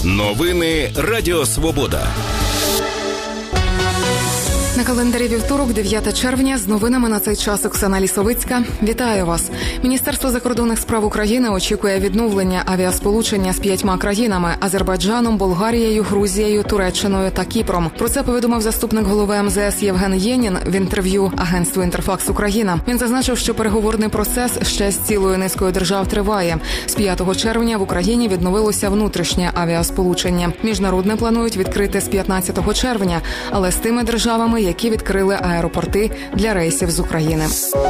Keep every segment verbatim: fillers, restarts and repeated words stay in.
Новини Радіо Свобода. На календарі вівторок, дев'яте червня, з новинами на цей час Оксана Лісовицька. Вітаю вас. Міністерство закордонних справ України очікує відновлення авіасполучення з п'ятьма країнами – Азербайджаном, Болгарією, Грузією, Туреччиною та Кіпром. Про це повідомив заступник голови ем зе ес Євген Єнін в інтерв'ю агентству «Інтерфакс Україна». Він зазначив, що переговорний процес ще з цілою низкою держав триває. З п'ятого червня в Україні відновилося внутрішнє авіасполучення. Міжнародне планують відкрити з п'ятнадцятого червня, але з тими державами, які відкрили аеропорти для рейсів з України.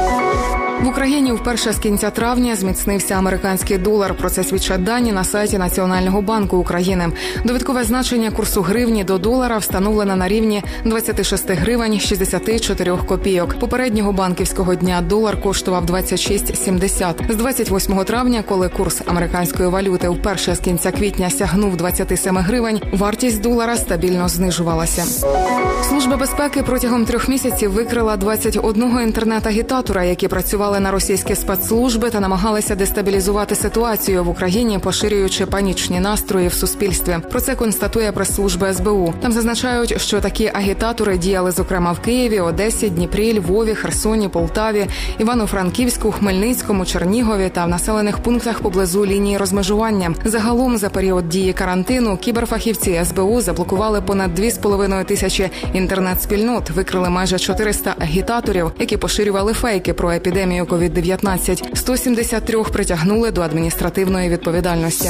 В Україні вперше з кінця травня зміцнився американський долар. Про це свідчать дані на сайті Національного банку України. Довідкове значення курсу гривні до долара встановлено на рівні двадцять шість гривень шістдесят чотири копійок. Попереднього банківського дня долар коштував двадцять шість сімдесят. З двадцять восьмого травня, коли курс американської валюти вперше з кінця квітня сягнув двадцять сім гривень, вартість долара стабільно знижувалася. Служба безпеки протягом трьох місяців викрила двадцять одного інтернет-агітатора, які працювали на російські спецслужби та намагалися дестабілізувати ситуацію в Україні, поширюючи панічні настрої в суспільстві. Про це констатує прес-служба ес бе у. Там зазначають, що такі агітатори діяли, зокрема, в Києві, Одесі, Дніпрі, Львові, Херсоні, Полтаві, Івано-Франківську, Хмельницькому, Чернігові та в населених пунктах поблизу лінії розмежування. Загалом, за період дії карантину, кіберфахівці ес бе у заблокували понад дві з половиною тисячі інтернет-спільнот, викрили майже чотириста агітаторів, які поширювали фейки про епідемію ковід дев'ятнадцять. сто сімдесят три притягнули до адміністративної відповідальності.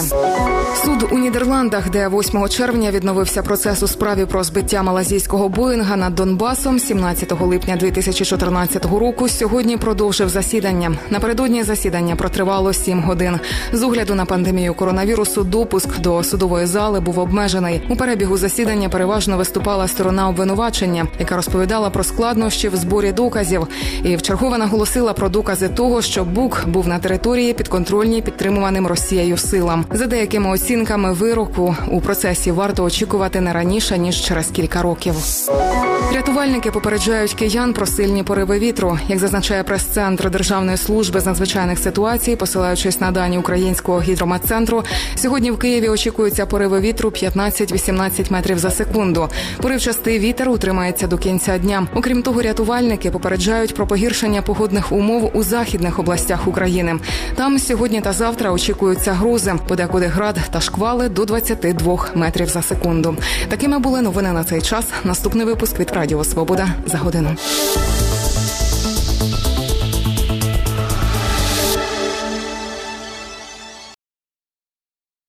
Суд у Нідерландах, де восьмого червня відновився процес у справі про збиття малазійського Боїнга над Донбасом сімнадцятого липня дві тисячі чотирнадцятого року, сьогодні продовжив засідання. Напередодні засідання протривало сім годин. З огляду на пандемію коронавірусу допуск до судової зали був обмежений. У перебігу засідання переважно виступала сторона обвинувачення, яка розповідала про складнощі в зборі доказів і вчергове наголосила про докази того, що Бук був на території, підконтрольній підтримуваним Росією силам. За деякими оцінками вироку у процесі варто очікувати не раніше, ніж через кілька років. Рятувальники попереджають киян про сильні пориви вітру. Як зазначає прес-центр Державної служби з надзвичайних ситуацій, посилаючись на дані Українського гідрометцентру, сьогодні в Києві очікуються пориви вітру п'ятнадцять-вісімнадцять метрів за секунду. Поривчастий вітер утримається до кінця дня. Окрім того, рятувальники попереджають про погіршення погодних умов у західних областях України. Там сьогодні та завтра очікуються грози, подекуди град та шквали до двадцять два метрів за секунду. Такими були новини на цей час. Наступний випуск від Радіо Свобода за годину.